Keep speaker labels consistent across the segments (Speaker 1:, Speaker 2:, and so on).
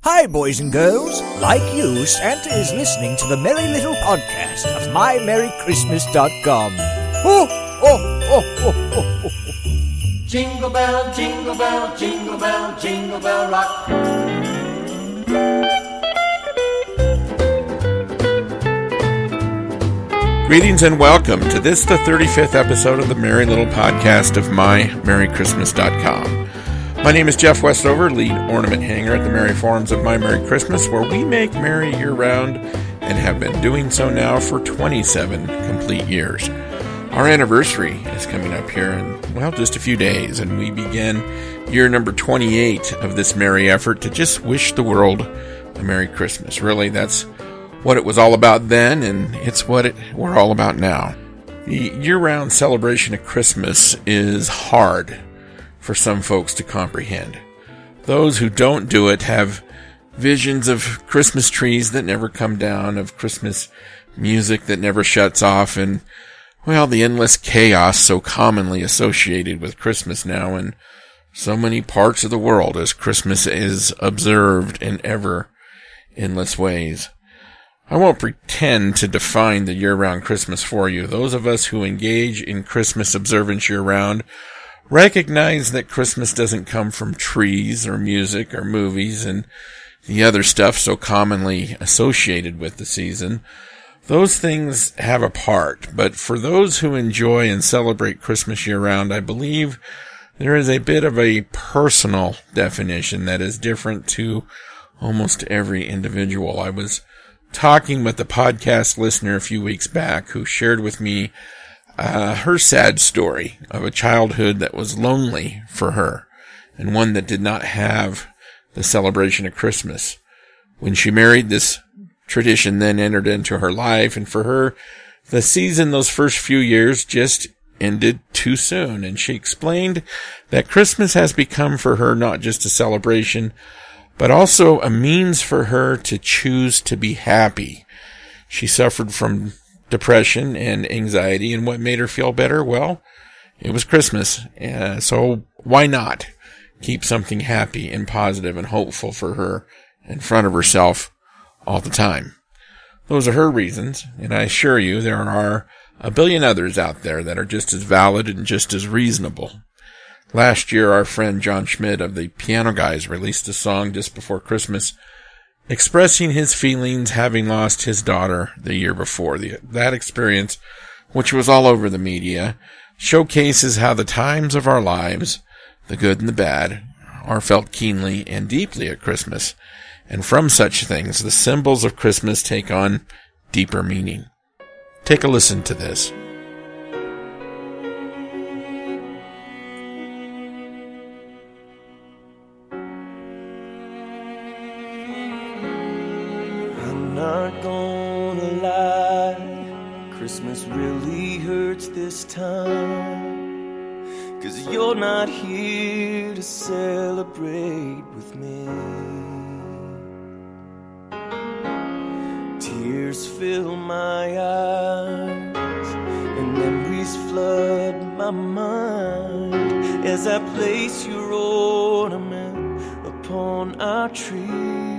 Speaker 1: Hi, boys and girls. Like you, Santa is listening to the Merry Little Podcast of MyMerryChristmas.com. Oh, oh, oh, oh, oh, oh.
Speaker 2: Jingle bell, jingle bell, jingle bell, jingle bell rock.
Speaker 3: Greetings and welcome to this, the 35th episode of the Merry Little Podcast of MyMerryChristmas.com. My name is Jeff Westover, lead ornament hanger at the Merry Forums of My Merry Christmas, where we make merry year-round and have been doing so now for 27 complete years. Our anniversary is coming up here in, well, just a few days, and we begin year number 28 of this merry effort to just wish the world a Merry Christmas. Really, that's what it was all about then, and it's what we're all about now. The year-round celebration of Christmas is hard for some folks to comprehend. Those who don't do it have visions of Christmas trees that never come down, of Christmas music that never shuts off, and, well, the endless chaos so commonly associated with Christmas now in so many parts of the world as Christmas is observed in ever endless ways. I won't pretend to define the year-round Christmas for you. Those of us who engage in Christmas observance year-round recognize that Christmas doesn't come from trees or music or movies and the other stuff so commonly associated with the season. Those things have a part, but for those who enjoy and celebrate Christmas year-round, I believe there is a bit of a personal definition that is different to almost every individual. I was talking with a podcast listener a few weeks back who shared with me her sad story of a childhood that was lonely for her and one that did not have the celebration of Christmas. When she married, this tradition then entered into her life, and for her, the season those first few years just ended too soon, and she explained that Christmas has become for her not just a celebration, but also a means for her to choose to be happy. She suffered from depression and anxiety, and what made her feel better? Well, it was Christmas. So why not keep something happy and positive and hopeful for her in front of herself all the time? Those are her reasons, and I assure you there are a billion others out there that are just as valid and just as reasonable. Last year, our friend John Schmidt of the Piano Guys released a song just before Christmas expressing his feelings having lost his daughter the year before. That experience, which was all over the media, showcases how the times of our lives, the good and the bad, are felt keenly and deeply at Christmas. And from such things, the symbols of Christmas take on deeper meaning. Take a listen to this.
Speaker 4: Not gonna lie, Christmas really hurts this time, 'cause you're not here to celebrate with me. Tears fill my eyes and memories flood my mind as I place your ornament upon our tree.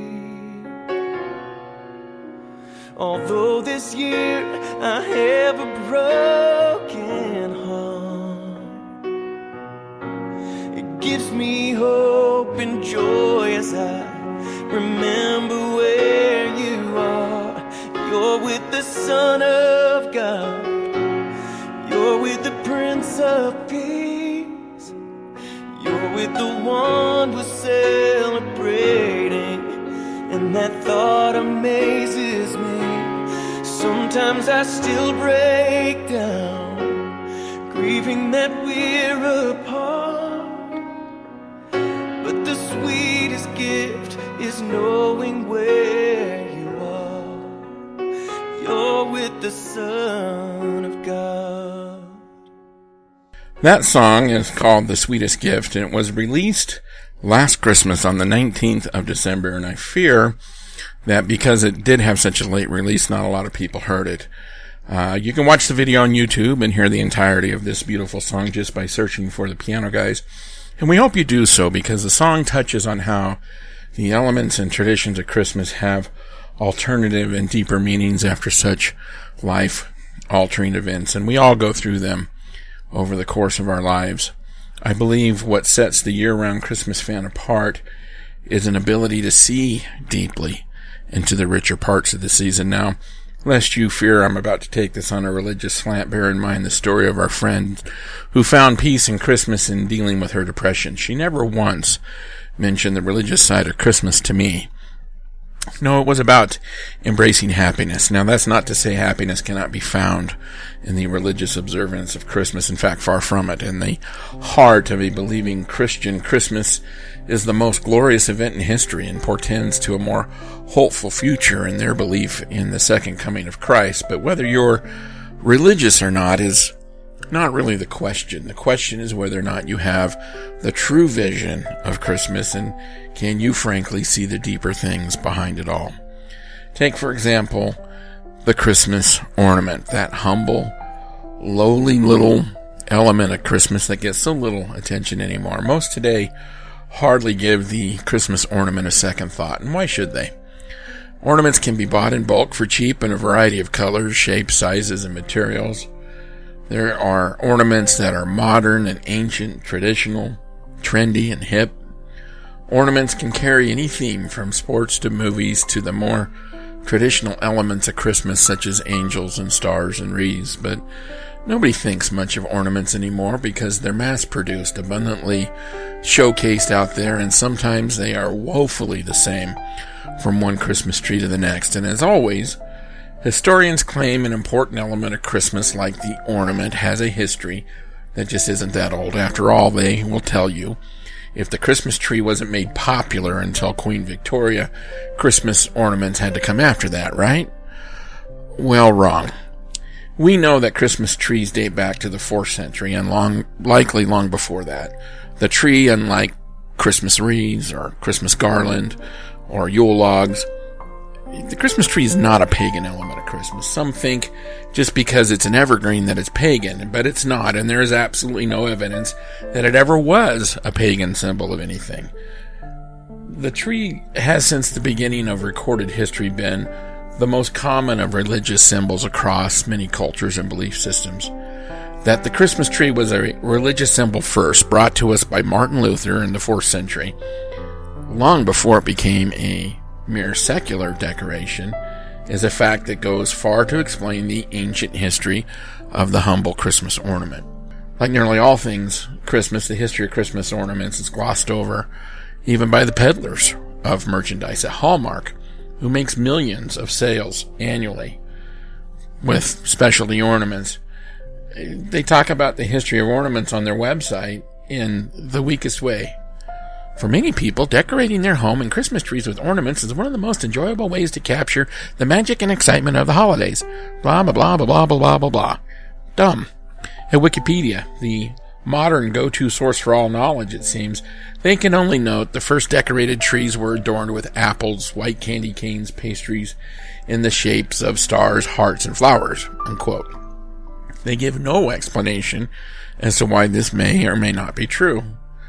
Speaker 4: Although this year I have a broken heart, it gives me hope and joy as I remember where you are. You're with the Son of God, you're with the Prince of Peace, you're with the one we're celebrating, and that thought amazes me. Sometimes I still break down, grieving that we're apart. But the sweetest gift is knowing where you are. You're with the Son of God.
Speaker 3: That song is called The Sweetest Gift, and it was released last Christmas on the 19th of December, and I fear that because it did have such a late release, not a lot of people heard it. You can watch the video on YouTube and hear the entirety of this beautiful song just by searching for the Piano Guys. And we hope you do so because the song touches on how The elements and traditions of Christmas have alternative and deeper meanings after such life-altering events, and we all go through them over the course of our lives. I believe what sets the year-round Christmas fan apart is an ability to see deeply into the richer parts of the season. Now, lest you fear I'm about to take this on a religious slant, bear in mind the story of our friend who found peace in Christmas in dealing with her depression. She never once mentioned the religious side of Christmas to me. No, it was about embracing happiness. Now, that's not to say happiness cannot be found in the religious observance of Christmas. In fact, far from it. In the heart of a believing Christian, Christmas is the most glorious event in history and portends to a more hopeful future in their belief in the second coming of Christ. But whether you're religious or not is not really the question. The question is whether or not you have the true vision of Christmas, and can you frankly see the deeper things behind it all. Take, for example, the Christmas ornament, that humble, lowly little element of Christmas that gets so little attention anymore. Most today hardly give the Christmas ornament a second thought, and why should they? Ornaments can be bought in bulk for cheap in a variety of colors, shapes, sizes, and materials. There are ornaments that are modern and ancient, traditional, trendy, and hip. Ornaments can carry any theme from sports to movies to the more traditional elements of Christmas such as angels and stars and wreaths, but nobody thinks much of ornaments anymore because they're mass-produced, abundantly showcased out there, and sometimes they are woefully the same from one Christmas tree to the next. And as always, historians claim an important element of Christmas, like the ornament, has a history that just isn't that old. After all, they will tell you, if the Christmas tree wasn't made popular until Queen Victoria, Christmas ornaments had to come after that, right? Well, wrong. We know that Christmas trees date back to the 4th century and likely long before that. The tree, unlike Christmas wreaths or Christmas garland or Yule logs, the Christmas tree is not a pagan element of Christmas. Some think just because it's an evergreen that it's pagan, but it's not, and there is absolutely no evidence that it ever was a pagan symbol of anything. The tree has since the beginning of recorded history been the most common of religious symbols across many cultures and belief systems. That the Christmas tree was a religious symbol first, brought to us by Martin Luther in the 4th century, long before it became a mere secular decoration, is a fact that goes far to explain the ancient history of the humble Christmas ornament. Like nearly all things Christmas, the history of Christmas ornaments is glossed over even by the peddlers of merchandise at Hallmark, who makes millions of sales annually with specialty ornaments. They talk about the history of ornaments on their website in the weakest way. For many people, decorating their home and Christmas trees with ornaments is one of the most enjoyable ways to capture the magic and excitement of the holidays. Blah, blah, blah, blah, blah, blah, blah, blah. Dumb. At Wikipedia, the modern go-to source for all knowledge, it seems, they can only note the first decorated trees were adorned with apples, white candy canes, pastries in the shapes of stars, hearts, and flowers, unquote. They give no explanation as to why this may or may not be true.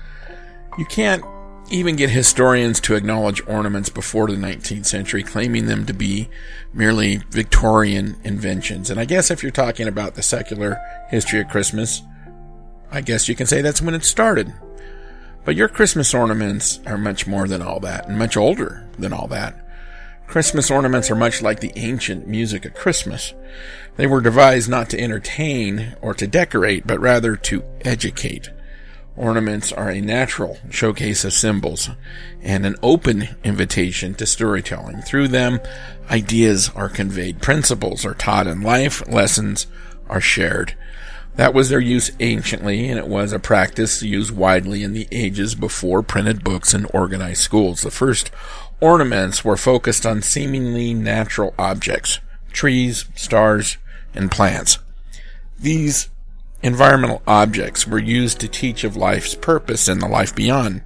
Speaker 3: You can't even get historians to acknowledge ornaments before the 19th century, claiming them to be merely Victorian inventions. And I guess if you're talking about the secular history of Christmas, I guess you can say that's when it started. But your Christmas ornaments are much more than all that, and much older than all that. Christmas ornaments are much like the ancient music of Christmas. They were devised not to entertain or to decorate, but rather to educate. Ornaments are a natural showcase of symbols and an open invitation to storytelling. Through them, ideas are conveyed, principles are taught in life, lessons are shared. That was their use anciently, and it was a practice used widely in the ages before printed books and organized schools. The first ornaments were focused on seemingly natural objects, trees, stars, and plants. These environmental objects were used to teach of life's purpose and the life beyond.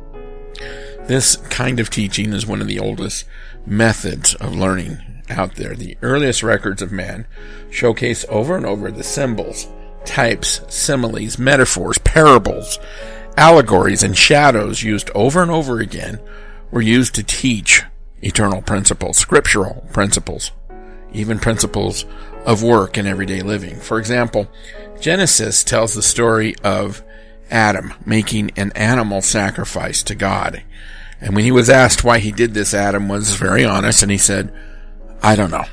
Speaker 3: This kind of teaching is one of the oldest methods of learning out there. The earliest records of man showcase over and over the symbols, types, similes, metaphors, parables, allegories, and shadows used over and over again were used to teach eternal principles, scriptural principles, even principles of work and everyday living. For example, Genesis tells the story of Adam making an animal sacrifice to God. And when he was asked why he did this, Adam was very honest, and he said, "I don't know."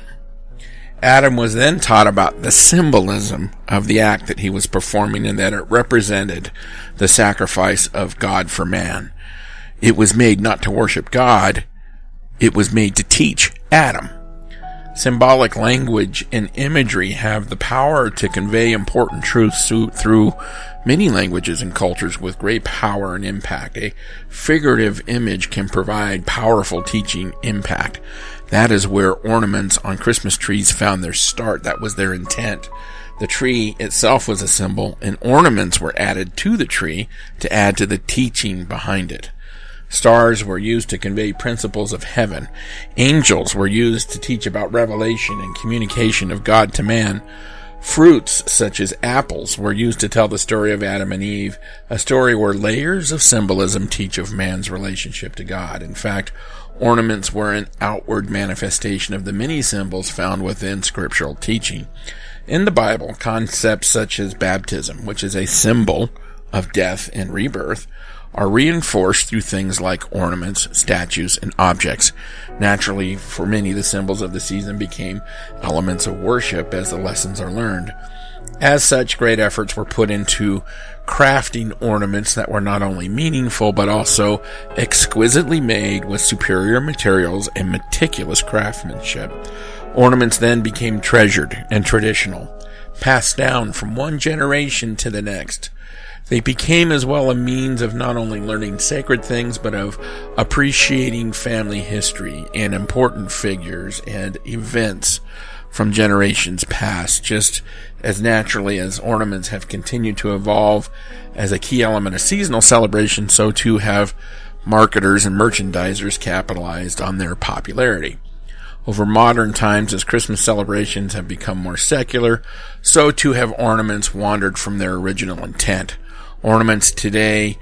Speaker 3: Adam was then taught about the symbolism of the act that he was performing, and that it represented the sacrifice of God for man. It was made not to worship God, it was made to teach Adam. Symbolic language and imagery have the power to convey important truths through many languages and cultures with great power and impact. A figurative image can provide powerful teaching impact. That is where ornaments on Christmas trees found their start. That was their intent. The tree itself was a symbol, and ornaments were added to the tree to add to the teaching behind it. Stars were used to convey principles of heaven. Angels were used to teach about revelation and communication of God to man. Fruits, such as apples, were used to tell the story of Adam and Eve, a story where layers of symbolism teach of man's relationship to God. In fact, ornaments were an outward manifestation of the many symbols found within scriptural teaching. In the Bible, concepts such as baptism, which is a symbol of death and rebirth, are reinforced through things like ornaments, statues, and objects. Naturally, for many, the symbols of the season became elements of worship as the lessons are learned. As such, great efforts were put into crafting ornaments that were not only meaningful, but also exquisitely made with superior materials and meticulous craftsmanship. Ornaments then became treasured and traditional, passed down from one generation to the next. They became as well a means of not only learning sacred things, but of appreciating family history and important figures and events from generations past. Just as naturally as ornaments have continued to evolve as a key element of seasonal celebration, so too have marketers and merchandisers capitalized on their popularity. Over modern times, as Christmas celebrations have become more secular, so too have ornaments wandered from their original intent. Ornaments today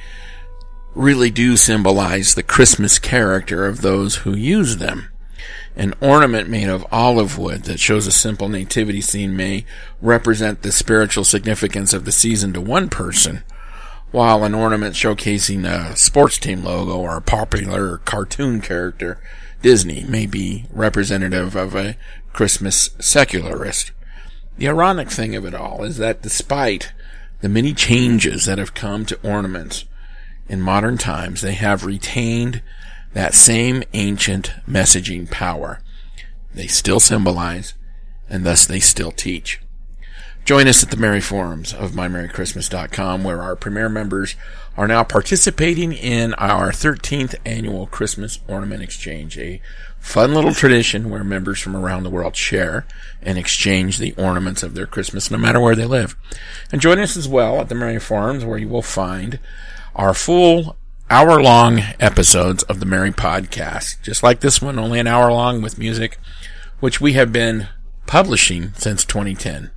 Speaker 3: really do symbolize the Christmas character of those who use them. An ornament made of olive wood that shows a simple nativity scene may represent the spiritual significance of the season to one person, while an ornament showcasing a sports team logo or a popular cartoon character, Disney, may be representative of a Christmas secularist. The ironic thing of it all is that despite the many changes that have come to ornaments in modern times, they have retained that same ancient messaging power. They still symbolize, and thus they still teach. Join us at the Merry Forums of MyMerryChristmas.com, where our premier members are now participating in our 13th annual Christmas Ornament Exchange, a fun little tradition where members from around the world share and exchange the ornaments of their Christmas no matter where they live. And join us as well at the Merry Forums, where you will find our full hour-long episodes of the Merry Podcast, just like this one, only an hour long with music, which we have been publishing since 2010.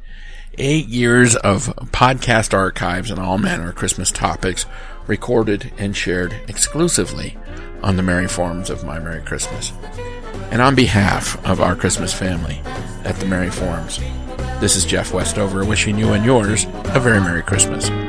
Speaker 3: 8 years of podcast archives and all manner of Christmas topics recorded and shared exclusively on the Merry Forums of My Merry Christmas. And on behalf of our Christmas family at the Merry Forums, this is Jeff Westover wishing you and yours a very Merry Christmas.